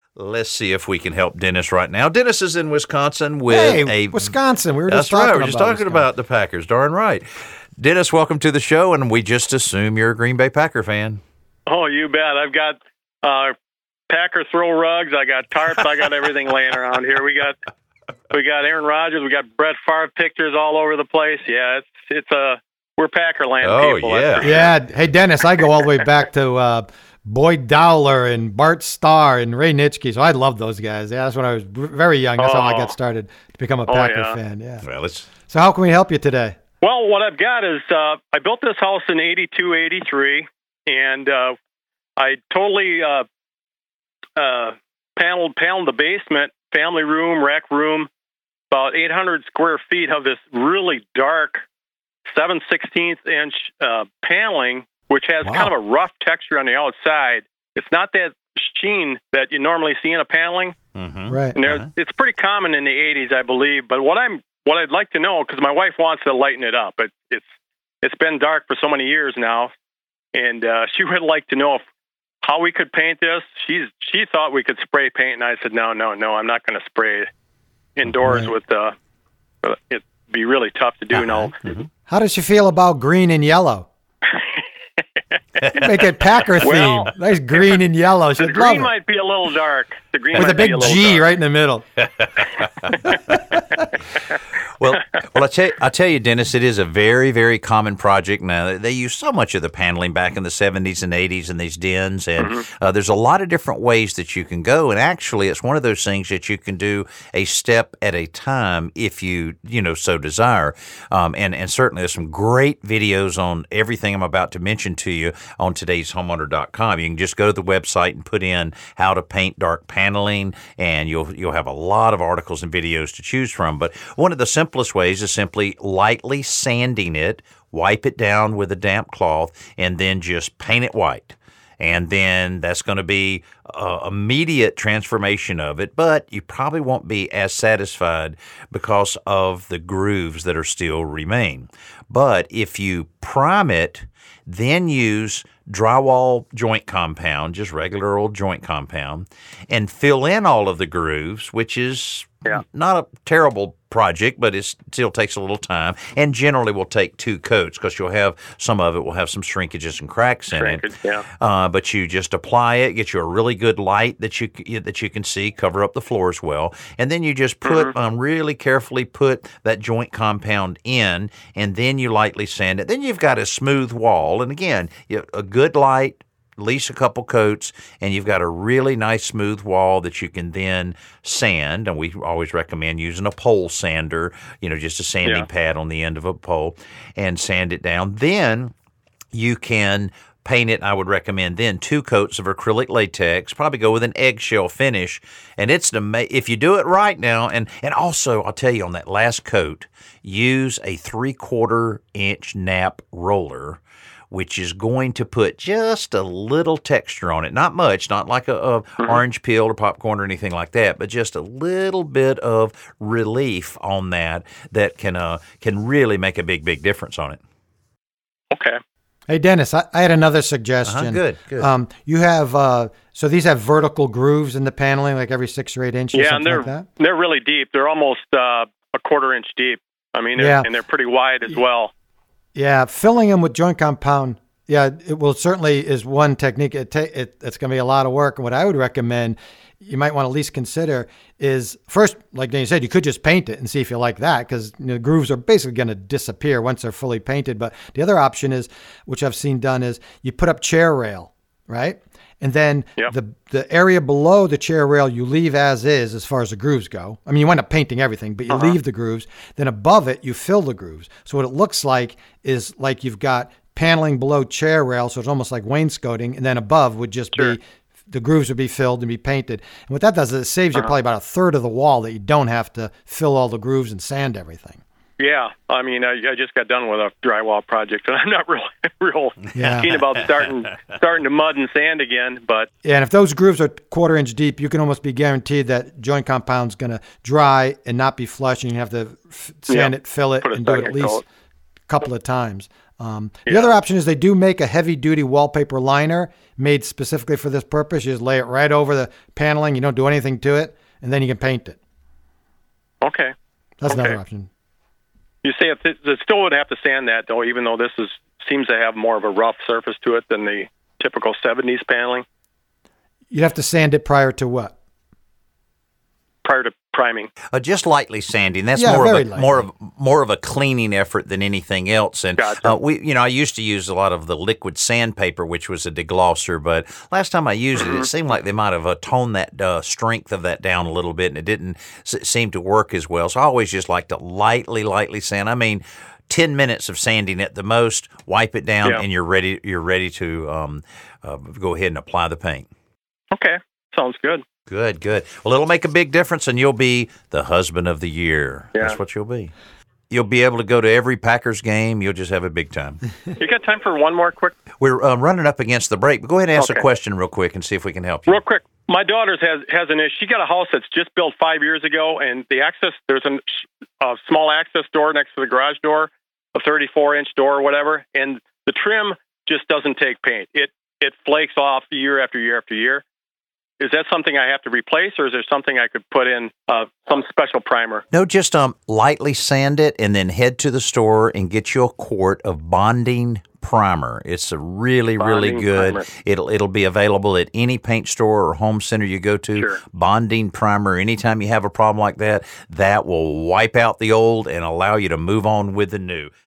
Let's see if we can help Dennis right now. Dennis is in Wisconsin with Wisconsin. We were That's just talking right. about We're just talking Wisconsin. about the Packers. Darn right. Dennis, welcome to the show, and we just assume you're a Green Bay Packer fan. Oh, you bet. I've got Packer throw rugs. I got tarps. I got everything laying around here. We got Aaron Rodgers. We got Brett Favre pictures all over the place. Yeah, we're Packer land people. Yeah. Yeah. Hey, Dennis, I go all the way back to Boyd Dowler and Bart Starr and Ray Nitschke. So I love those guys. Yeah, that's when I was very young. That's how I got started to become a Packer fan. Yeah. Well, So how can we help you today? Well, what I've got is I built this house in 82, 83, and I totally paneled the basement, family room, rec room, about 800 square feet of this really dark 7/16 inch paneling, which has kind of a rough texture on the outside. It's not that sheen that you normally see in a paneling. Mm-hmm. Right. And it's pretty common in the 80s, I believe. But what I'd like to know, because my wife wants to lighten it up. It's been dark for so many years now, and she would like to know how we could paint this. She thought we could spray paint, and I said, no, I'm not going to spray indoors with it'd be really tough to do. No. Mm-hmm. How does she feel about green and yellow? Make it Packer theme. Nice green and yellow. The green might be a little dark. The green with might a big be a little G dark. right in the middle. Well, I tell you, Dennis, it is a very, very common project now. They use so much of the paneling back in the 70s and 80s in these dens, and there's a lot of different ways that you can go. And actually, it's one of those things that you can do a step at a time if you so desire. And certainly, there's some great videos on everything I'm about to mention to you on today's homeowner.com. You can just go to the website and put in how to paint dark paneling, and you'll have a lot of articles and videos to choose from. But one of the simplest ways is simply lightly sanding it, wipe it down with a damp cloth, and then just paint it white. And then that's going to be immediate transformation of it, but you probably won't be as satisfied because of the grooves that are still remain. But if you prime it, then use drywall joint compound, just regular old joint compound, and fill in all of the grooves, which is not a terrible project, but it still takes a little time, and generally will take 2 coats because you'll have some of it will have some shrinkages and cracks in it. But you just apply it, get you a really good light that you can see, cover up the floors well, and then you just put really carefully put that joint compound in, and then you lightly sand it. Then you've got a smooth wall, and again, a good light, at least a couple coats, and you've got a really nice smooth wall that you can then sand. And we always recommend using a pole sander, just a sanding pad on the end of a pole, and sand it down. Then you can paint it. I would recommend then 2 coats of acrylic latex, probably go with an eggshell finish. And if you do it right now, and also I'll tell you on that last coat, use a 3/4 inch nap roller, which is going to put just a little texture on it. Not much, not like a orange peel or popcorn or anything like that, but just a little bit of relief on that can really make a big, big difference on it. Okay. Hey, Dennis, I had another suggestion. Good. You have, so these have vertical grooves in the paneling, like every 6 or 8 inches, something like that? They're really deep. They're almost a 1/4 inch deep. I mean, and they're pretty wide as well. Yeah, filling them with joint compound, it will certainly is one technique. It's going to be a lot of work. And what I would recommend, you might want to at least consider is first, like Danny said, you could just paint it and see if you like that, because the grooves are basically going to disappear once they're fully painted. But the other option is, which I've seen done, is you put up chair rail, right? And then the area below the chair rail you leave as far as the grooves go. I mean, you wind up painting everything, but you leave the grooves. Then above it, you fill the grooves. So what it looks like is like you've got paneling below chair rail, so it's almost like wainscoting, and then above would just be, the grooves would be filled and be painted. And what that does is it saves you probably about 1/3 of the wall that you don't have to fill all the grooves and sand everything. Yeah, I mean, I just got done with a drywall project, and I'm not real keen about starting to mud and sand again. But and if those grooves are 1/4 inch deep, you can almost be guaranteed that joint compound's going to dry and not be flush, and you have to sand it, fill it, and do it at least couple of times. The other option is they do make a heavy-duty wallpaper liner made specifically for this purpose. You just lay it right over the paneling. You don't do anything to it, and then you can paint it. Okay. That's another option. You say it still would have to sand that, though, even though this seems to have more of a rough surface to it than the typical 70s paneling? You'd have to sand it prior to what? Prior to priming. Just lightly sanding. That's more of a cleaning effort than anything else. And gotcha. I used to use a lot of the liquid sandpaper, which was a deglosser. But last time I used it, it seemed like they might have toned that strength of that down a little bit, and it didn't seem to work as well. So I always just like to lightly sand. I mean, 10 minutes of sanding at the most. Wipe it down, and you're ready. You're ready to go ahead and apply the paint. Okay, sounds good. Good. Well, it'll make a big difference, and you'll be the husband of the year. Yeah. That's what you'll be. You'll be able to go to every Packers game. You'll just have a big time. You got time for one more quick? We're running up against the break, but go ahead and ask a question real quick and see if we can help you. Real quick. My daughter has an issue. She got a house that's just built 5 years ago, and there's a small access door next to the garage door, a 34-inch door or whatever, and the trim just doesn't take paint. It flakes off year after year after year. Is that something I have to replace, or is there something I could put in some special primer? No, just lightly sand it and then head to the store and get you a quart of bonding primer. It's a really good. Primer. It'll be available at any paint store or home center you go to. Sure. Bonding primer. Anytime you have a problem like that will wipe out the old and allow you to move on with the new.